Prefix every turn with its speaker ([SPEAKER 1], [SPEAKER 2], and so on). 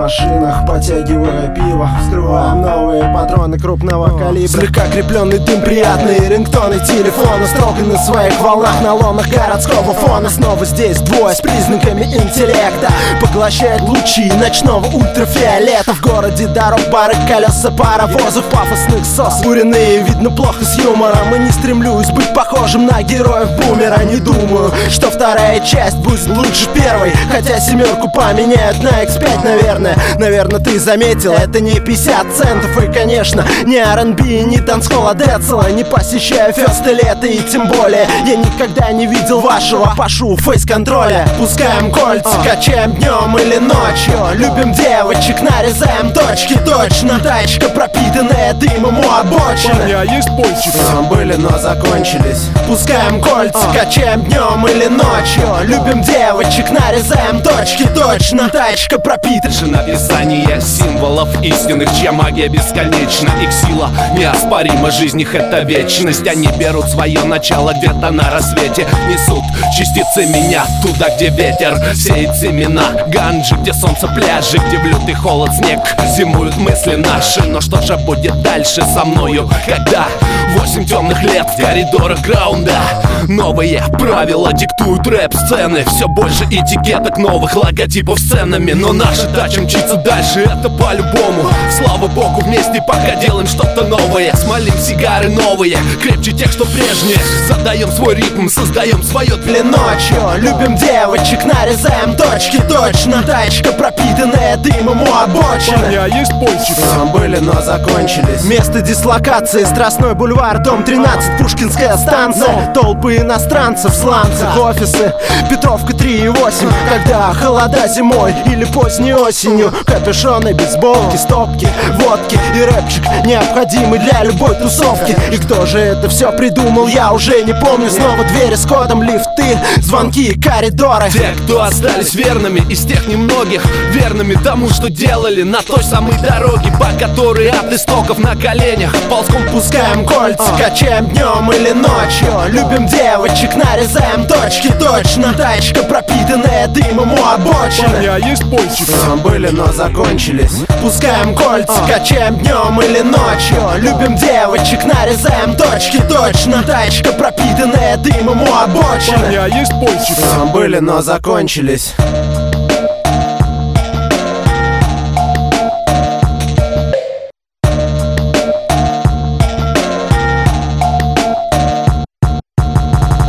[SPEAKER 1] машинах, потягивая пиво, вскрываем новые патроны крупного калибра. Слегка крепленный дым, приятные рингтоны телефона, строго на своих волнах, на лонах городского фона. Снова здесь двое с признаками интеллекта, поглощает лучи ночного ультрафиолета. В городе дорог, бары, колеса паровозов, пафосных сос куриные, видно плохо с юмором. И не стремлюсь быть похожим на героев бумера. Не думаю, что вторая часть будет лучше первой, хотя семерку поменяют на X5, наверное. Наверное, ты заметил, это не 50 центов. И, конечно, не R&B, не танцхолл, а Децела. Не посещаю фесты лета, и тем более я никогда не видел вашего Пашу фейс-контроля. Пускаем кольца, качаем днем или ночью, любим девочек, нарезаем точки. Точно, тачка пропитанная дымом у обочины.
[SPEAKER 2] А есть пончик?
[SPEAKER 1] Были, но закончились. Пускаем кольца, качаем днем или ночью, любим девочек, нарезаем точки. Точно, тачка пропитана.
[SPEAKER 3] Же написание символов истинных, чья магия бесконечна. Их сила неоспорима, жизнь их это вечность. Они берут свое начало где-то на рассвете, несут частицы меня туда, где ветер сеет семена ганджи, где солнце пляжи, где в лютый холод снег зимуют мысли наши. Но что же будет дальше со мною, когда 8 темных лет в коридорах граунда? Новые правила диктуют рэп-сцены, все больше этикеток, новых логотипов с ценами. Но наша дача мчится дальше, это по-любому. Слава богу, вместе пока делаем что-то новое. Смолим сигары новые, крепче тех, что прежние. Задаем свой ритм, создаем свое
[SPEAKER 1] для ночью, любим девочек, нарезаем точки. Точно, тачка пропитанная дымом у обочины.
[SPEAKER 2] А есть пончик?
[SPEAKER 1] Были, но закончились. Место дислокации: Страстной бульвар, дом 13, Пушкинская станция. Толпы иностранцев, сланцев, офисы, Петровка 3,8. Когда холода зимой или поздней осенью, капюшоны, бейсболки, стопки, водки и рэпчик, необходимый для любой тусовки. И кто же это все придумал, я уже не помню. Снова двери с кодом, лифты, звонки и коридоры.
[SPEAKER 3] Те, кто остались верными из тех немногих, верными тому, что делали на той самой дороге, по которой от истоков на коленях ползком.
[SPEAKER 1] Пускаем кольца, качаем днем или ночью, любим девочек, нарезаем точки. Точно, тачка пропитанная дымом у обочины.
[SPEAKER 2] А есть пончик?
[SPEAKER 1] Были, но закончились. Пускаем кольца, качаем днем или ночью, любим девочек, нарезаем точки. Точно, тачка пропитанная дымом у обочины.
[SPEAKER 2] А есть пончик?
[SPEAKER 1] Были, но закончились.